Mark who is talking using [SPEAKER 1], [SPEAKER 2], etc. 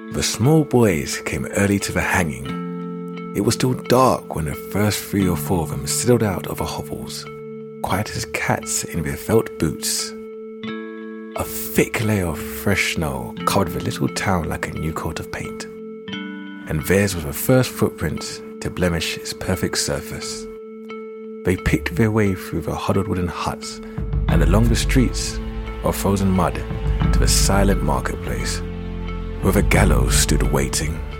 [SPEAKER 1] The small boys came early to the hanging. It was still dark when the first 3 or 4 of them sidled out of the hovels, quiet as cats in their felt boots. A thick layer of fresh snow covered the little town like a new coat of paint, and theirs was the first footprint to blemish its perfect surface. They picked their way through the huddled wooden huts and along the streets of frozen mud to the silent marketplace, where the gallows stood waiting.